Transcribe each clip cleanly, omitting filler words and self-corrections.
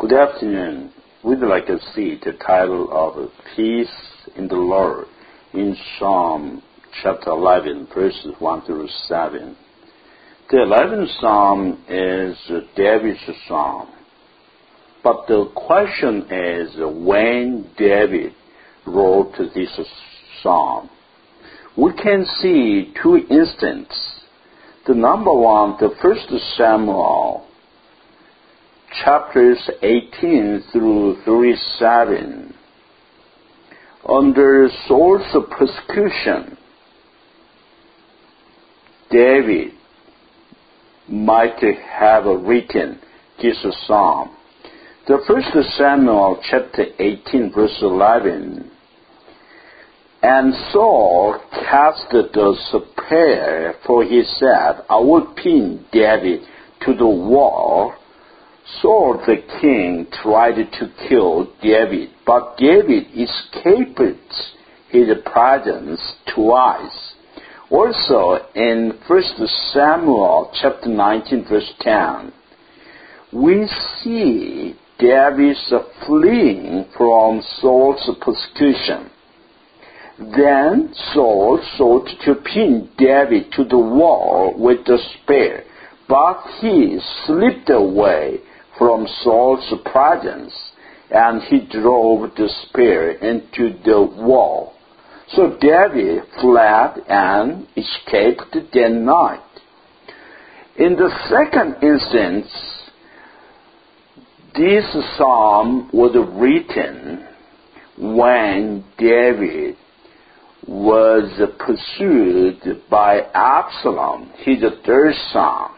Good afternoon. We'd like to see the title of Peace in the Lord in Psalm chapter 11, verses 1 through 7. The 11th Psalm is David's psalm. But the question is when David wrote this psalm. We can see two instances. The number one, the 1 Samuel chapters 18 through 37. Under Saul's persecution, David might have written this psalm. The 1 Samuel chapter 18 verse 11. And Saul cast the spear, for he said, I will pin David to the wall. Saul the king tried to kill David, but David escaped his presence twice. Also in 1 Samuel chapter 19 verse 10, we see David fleeing from Saul's persecution. Then Saul sought to pin David to the wall with the spear, but he slipped away from Saul's presence, and he drove the spear into the wall. So David fled and escaped that night. In the second instance, this psalm was written when David was pursued by Absalom, his third son.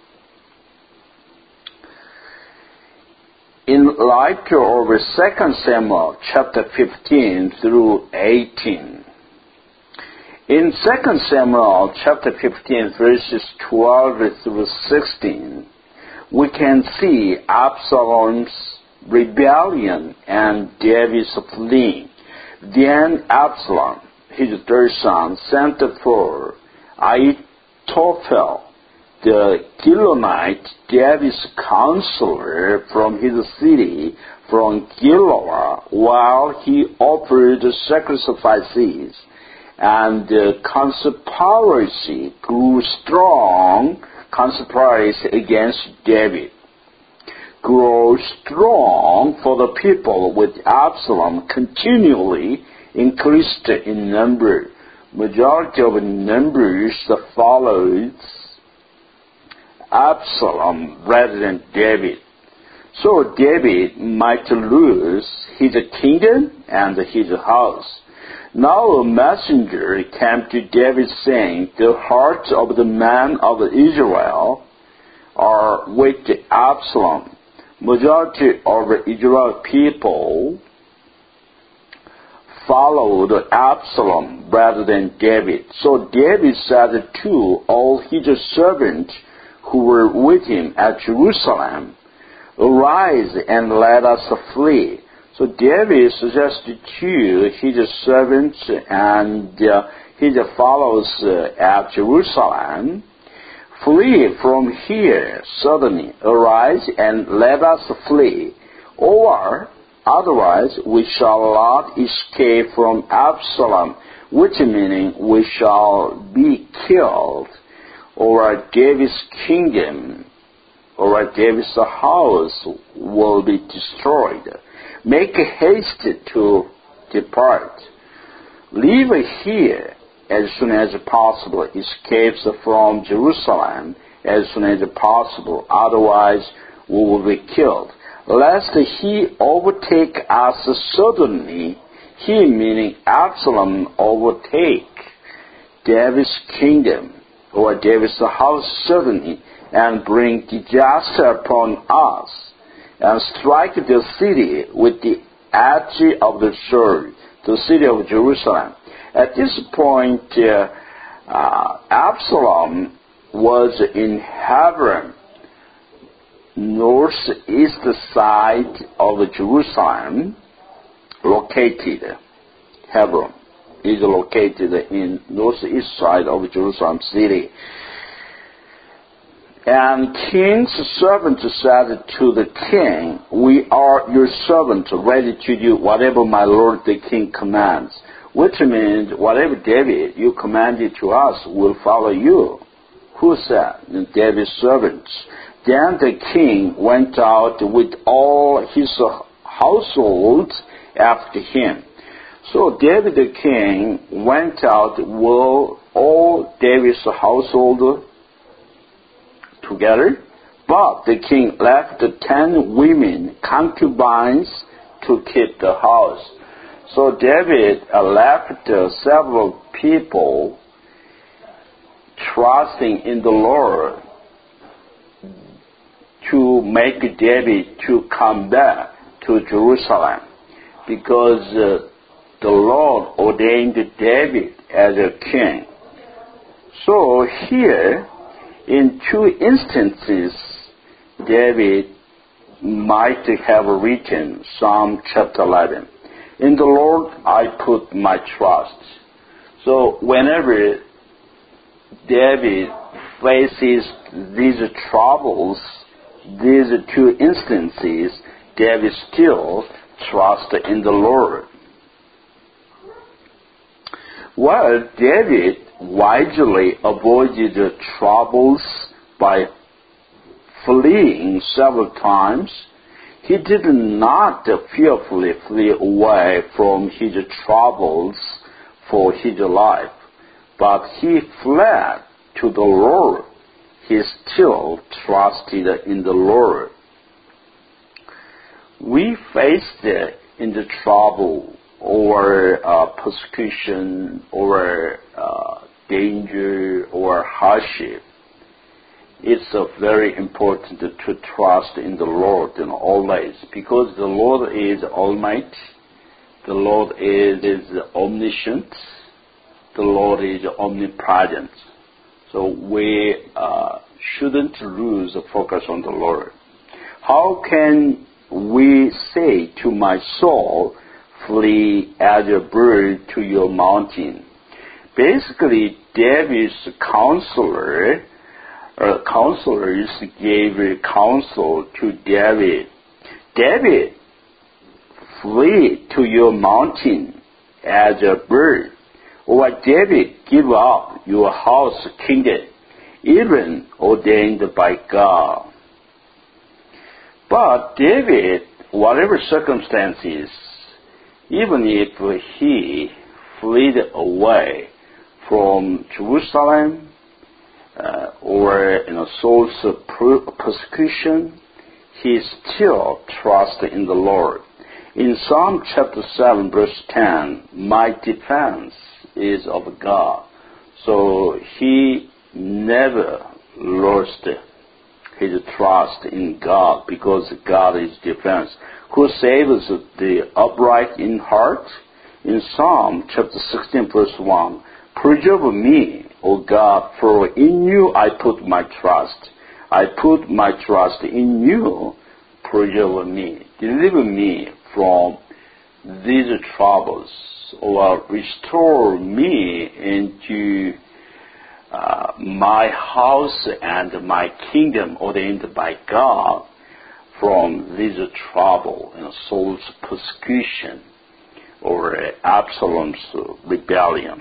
In light of 2 Samuel chapter 15 through 18. In 2 Samuel chapter 15 verses 12 through 16, we can see Absalom's rebellion and David's fleeing. Then Absalom, his third son, sent for Ahithophel, the Gilonite, David's counselor, from his city, from Gilgal, while he offered sacrifices. And the conspiracy grew strong, conspiracy against David grew strong, for the people with Absalom continually increased in number. Majority of numbers followed Absalom rather than David. So David might lose his kingdom and his house. Now a messenger came to David saying, the hearts of the men of Israel are with Absalom. Majority of Israel people followed Absalom rather than David. So David said to all his servants who were with him at Jerusalem, arise and let us flee. So David suggested to his servants and his followers at Jerusalem, flee from here suddenly, arise and let us flee, or otherwise we shall not escape from Absalom, which meaning we shall be killed, or David's kingdom, or David's house will be destroyed. Make haste to depart. Leave here as soon as possible. Escape from Jerusalem as soon as possible. Otherwise we will be killed. Lest he overtake us suddenly, he meaning Absalom overtake David's kingdom or David's house suddenly and bring disaster upon us and strike the city with the edge of the sword, the city of Jerusalem. At this point, Absalom was in Hebron, northeast side of Jerusalem, located. Hebron is located in northeast side of Jerusalem city. And king's servant said to the king, "We are your servants, ready to do whatever my lord the king commands." Which means, whatever David you commanded to us, we'll follow you. Who said? David's servants. Then the king went out with all his household after him. So David the king went out with all David's household together, but the king left 10 women, concubines, to keep the house. So David left several people trusting in the Lord to make David to come back to Jerusalem, because the Lord ordained David as a king. So here, in 2 instances, David might have written Psalm chapter 11. In the Lord I put my trust. So whenever David faces these troubles, these 2 instances, David still trusts in the Lord. While David wisely avoided the troubles by fleeing several times, he did not fearfully flee away from his troubles for his life, but he fled to the Lord. He still trusted in the Lord. We faced in the trouble or persecution or danger or hardship, it's very important to trust in the Lord in always, because the Lord is almighty, the Lord is omniscient, the Lord is omnipresent. So we shouldn't lose focus on the Lord. How can we say to my soul, "Flee as a bird to your mountain"? Basically, David's counselors gave counsel to David. David, flee to your mountain as a bird. Or David, give up your house kingdom, even ordained by God. But David, whatever circumstances, even if he fled away from Jerusalem or Saul's persecution, he still trusted in the Lord. In Psalm chapter 7, verse 10, "My defense is of God." So he never lost his trust in God, because God is defense. Who saves the upright in heart? In Psalm chapter 16, verse 1, "Preserve me, O God, for in you I put my trust. I put my trust in you. Preserve me. Deliver me from these troubles, or restore me into my house and my kingdom ordained by God from this trouble, Saul's persecution or Absalom's rebellion."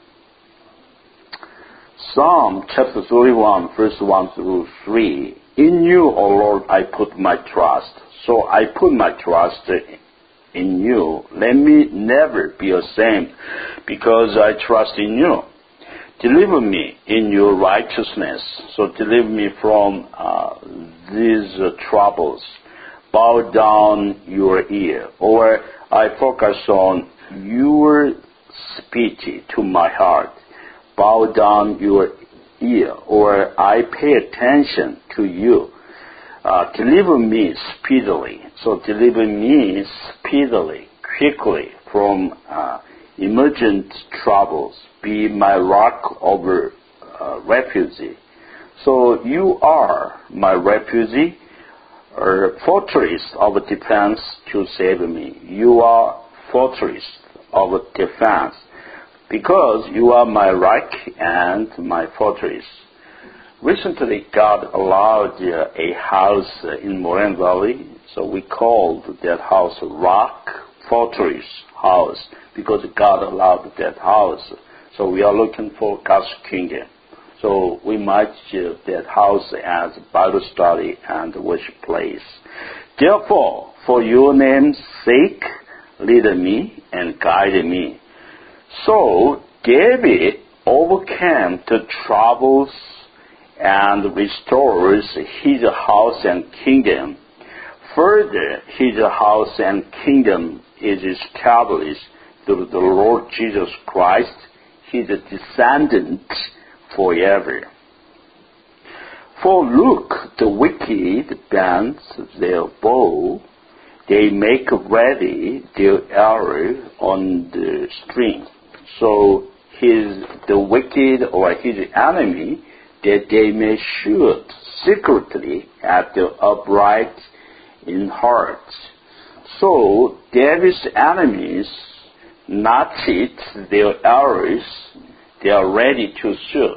Psalm chapter 31, verse 1 through 3. "In you, O Lord, I put my trust. So I put my trust in you. Let me never be ashamed, because I trust in you. Deliver me in your righteousness." So deliver me from these troubles. Bow down your ear. Or I focus on your speech to my heart. Bow down your ear. Or I pay attention to you. Deliver me speedily. So deliver me speedily, quickly from emergent troubles. Be my rock of refuge. So you are my refuge, or fortress of defense to save me. You are fortress of defense, because you are my rock and my fortress. Recently, God allowed a house in Moraine Valley, so we called that house Rock Fortress House because God allowed that house. So we are looking for God's kingdom. So we might use that house as Bible study and worship place. Therefore, for your name's sake, lead me and guide me. So David overcame the troubles and restores his house and kingdom. Further, his house and kingdom is established through the Lord Jesus Christ, his descendant, forever. For look, the wicked bend their bow, they make ready their arrow on the string. So the wicked or his enemy, that they may shoot secretly at the upright in heart. So David's enemies knotted their arrows, they are ready to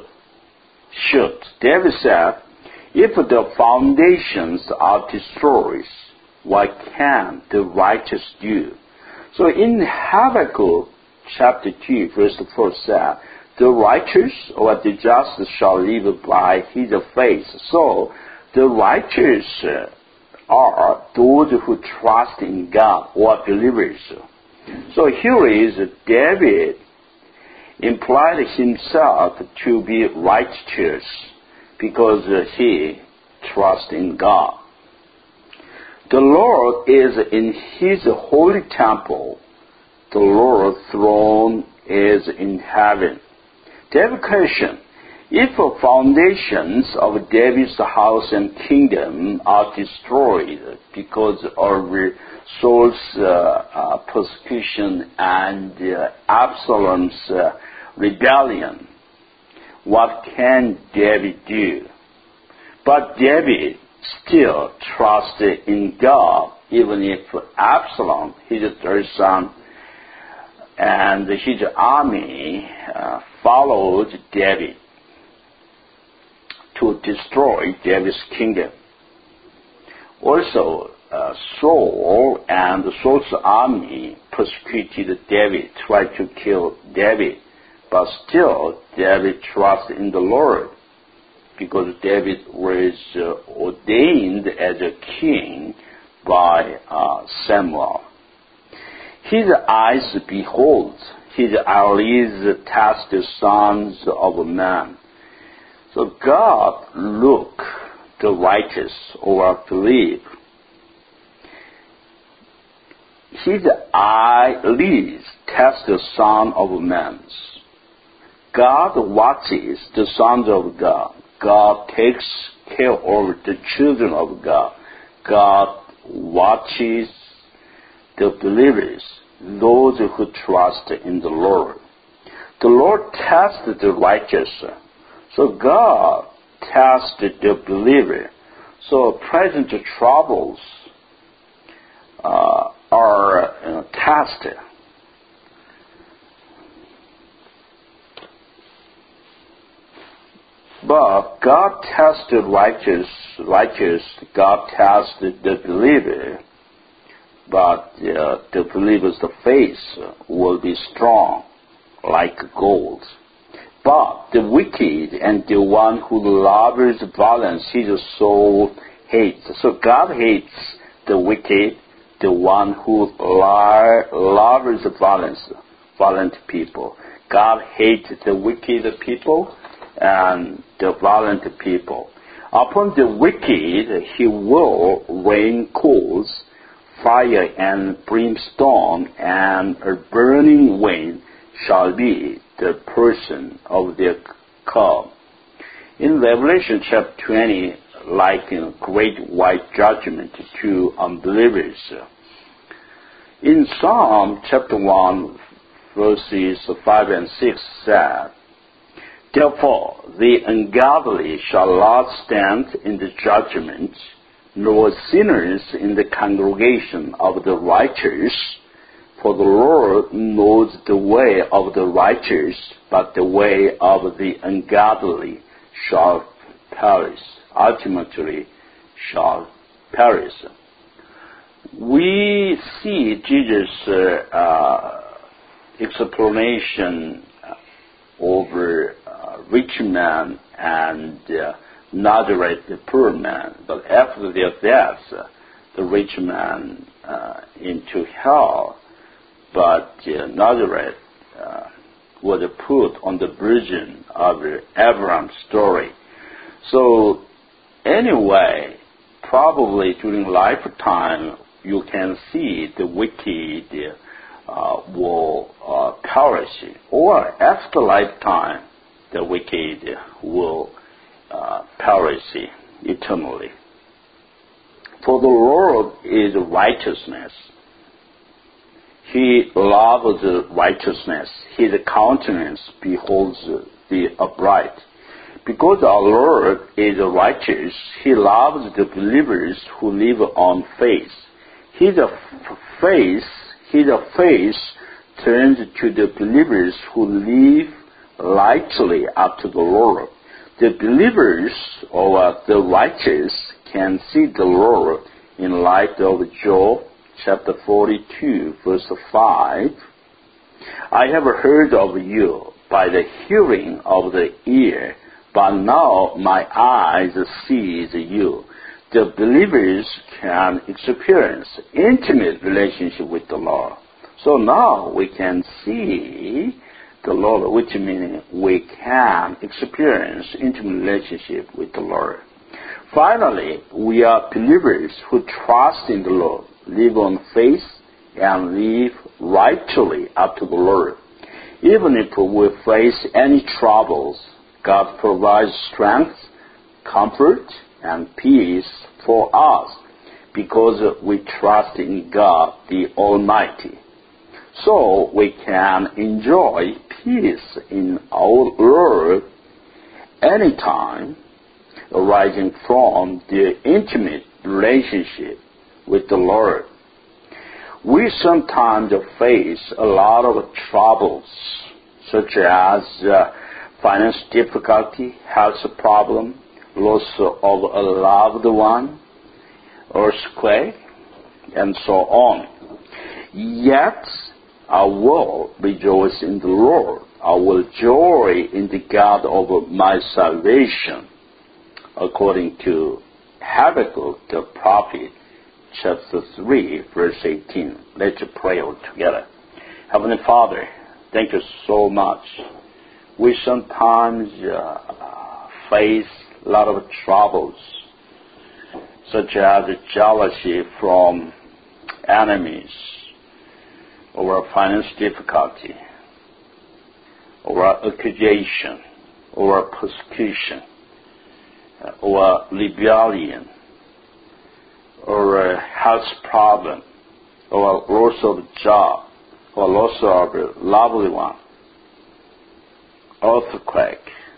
shoot. David said, if the foundations are destroyed, what can the righteous do? So in Habakkuk chapter 2, verse 4 said, the righteous or the just shall live by his faith. So the righteous are those who trust in God or believers. So here is David implied himself to be righteous because he trusts in God. The Lord is in his holy temple. The Lord's throne is in heaven. David question, if the foundations of David's house and kingdom are destroyed because of Saul's persecution and Absalom's rebellion, what can David do? But David still trusted in God, even if Absalom, his third son, and his army followed David to destroy David's kingdom. Also, Saul and Saul's army persecuted David, tried to kill David, but still David trusted in the Lord because David was ordained as a king by Samuel. His eyes behold, his eyelids test the sons of man. So God look the righteous or believe. His eyelids test the son of man. God watches the sons of God. God takes care of the children of God. God watches the believers, those who trust in the Lord. The Lord tests the righteous. So God tests the believer. So present troubles are tested. But God tests the righteous, God tests the believer, but the believer's faith will be strong like gold. But the wicked and the one who loves violence, his soul hates. So God hates the wicked, the one who loves violent people. God hates the wicked people and the violent people. Upon the wicked he will rain coals, fire and brimstone, and a burning wind shall be the portion of their cup. In Revelation chapter 20, like a great white judgment to unbelievers. In Psalm chapter 1, verses 5 and 6 said, therefore the ungodly shall not stand in the judgment, nor sinners in the congregation of the righteous. For the Lord knows the way of the righteous, but the way of the ungodly shall perish, ultimately shall perish. We see Jesus' explanation over rich man and Nazareth, the poor man. But after their deaths, the rich man into hell, but Nazareth was put on the version of Abraham's story. So anyway, probably during lifetime, you can see the wicked will perish, or after lifetime, the wicked will perish eternally. For the Lord is righteousness. He loves righteousness. His countenance beholds the upright. Because our Lord is righteous, He loves the believers who live on faith. His face turns to the believers who live rightly up to the Lord. The believers or the righteous can see the Lord in light of Job chapter 42, verse 5. I have heard of you by the hearing of the ear, but now my eyes see you. The believers can experience intimate relationship with the Lord. So now we can see the Lord, which means we can experience intimate relationship with the Lord. Finally, we are believers who trust in the Lord, live on faith, and live rightly up to the Lord. Even if we face any troubles, God provides strength, comfort, and peace for us because we trust in God the Almighty. So we can enjoy peace in our Lord anytime, arising from the intimate relationship with the Lord. We sometimes face a lot of troubles, such as finance difficulty, health problem, loss of a loved one, earthquake, and so on. Yet, I will rejoice in the Lord. I will joy in the God of my salvation, according to Habakkuk the prophet, chapter 3, verse 18. Let's pray all together. Heavenly Father, thank you so much. We sometimes face a lot of troubles, such as jealousy from enemies, or finance difficulty, or accusation, or persecution, or rebellion, or a health problem, or loss of job, or loss of a loved one, earthquake,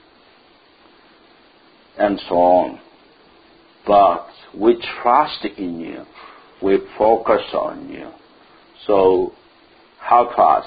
and so on. But we trust in you. We focus on you. So help us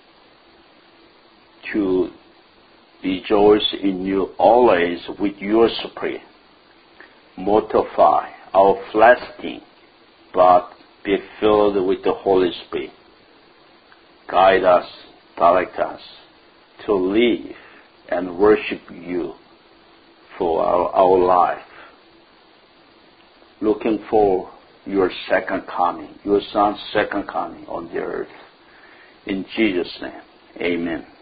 to rejoice in you always with your spirit. Mortify our flesh, but be filled with the Holy Spirit. Guide us, direct us to live and worship you for our life. Looking for your second coming, your Son's second coming on the earth. In Jesus' name, amen.